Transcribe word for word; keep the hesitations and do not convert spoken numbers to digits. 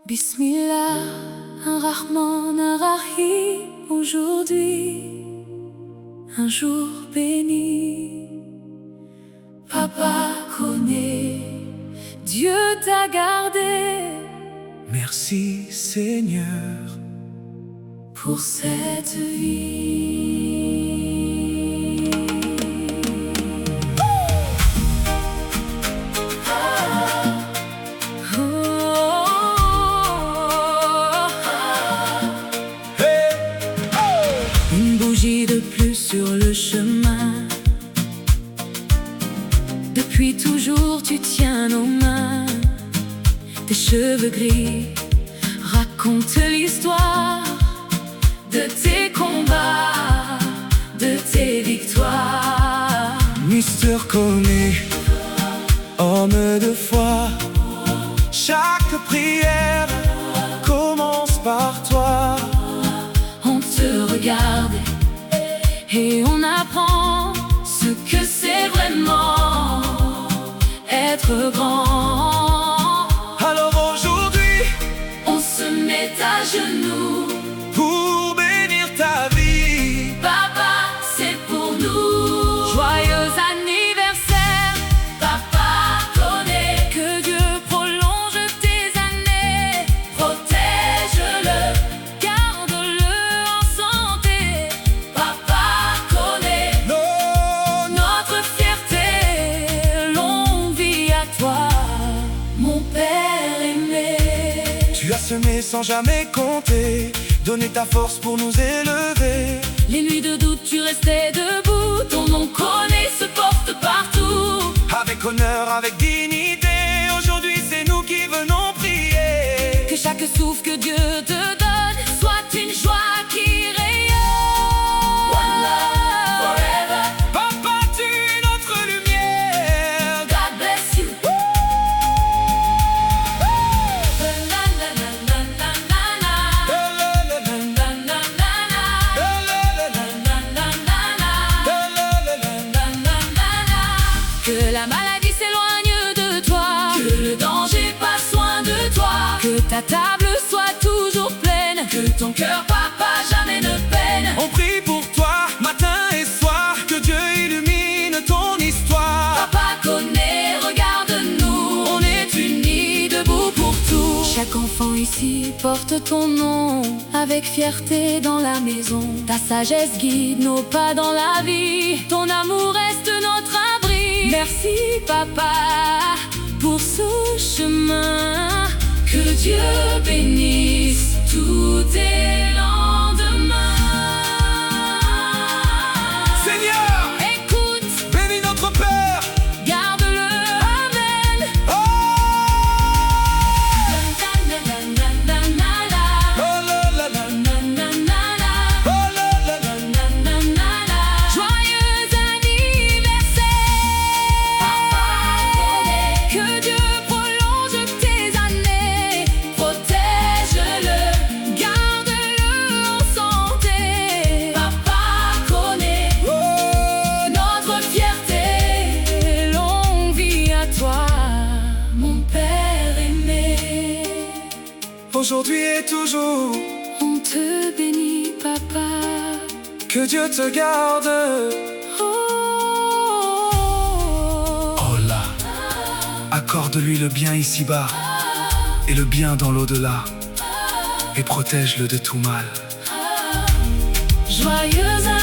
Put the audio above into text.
Bismillah, un Rahman, un Rahim, aujourd'hui, un jour béni. Papa connaît, Dieu t'a gardé. Merci Seigneur pour cette vie. Une bougie de plus sur le chemin. Depuis toujours tu tiens nos mains. Tes cheveux gris racontent l'histoire de tes combats, de tes victoires. Mister Koné, homme de foi, chaque prière commence par toi. On te regarde et on apprend ce que c'est vraiment être grand. Alors aujourd'hui, on se met à genoux pour bénir ta vie. Papa, c'est pour nous. Joyeux anniversaire, Papa Koné. Que Dieu prolonge tes années, protège-le, garde-le en santé. Papa Koné, Non, notre fierté, longue vie à toi, mon père aimé. tu as semé sans jamais compter, donné ta force pour nous élever. Les nuits de doute, tu restais debout. Ton nom connaît se porte partout. Avec honneur, avec dignité, aujourd'hui c'est nous qui venons prier. Que chaque souffle que Dieu te donne soit une joie qui rayonne. One love forever. Papa, tu es notre lumière. God bless you. La la la la la la la. La, la, la, la, La la la la. la, la, la, la, La la la la. la, la, la, la. La la la la. Que la maladie s'éloigne de toi. Que le danger passe loin de toi. Que ta table soit toujours pleine. Que ton cœur, papa, jamais ne peine. On prie pour toi, matin et soir, que Dieu illumine ton histoire. Papa connaît, regarde-nous. On est unis, debout pour tout. Chaque enfant ici porte ton nom avec fierté dans la maison. Ta sagesse guide nos pas dans la vie. Ton amour reste notre abri. Merci papa pour ce chemin. Que Dieu bénisse tous tes lendemains. Seigneur, Écoute, bénis notre Père. garde-le, amen. Oh, La la la la la la. oh la la la, Na na na na. oh la la la. Na na na na. Joyeux anniversaire, Papa Koné. Que Dieu prolonge tes années, protège-le, garde-le en santé. Papa Koné, Oh, notre fierté, longue vie à toi, mon père aimé. aujourd'hui et toujours, On te bénit, papa. que Dieu te garde. Oh, Oh là, accorde-lui le bien ici-bas et le bien dans l'au-delà, et protège-le de tout mal. joyeux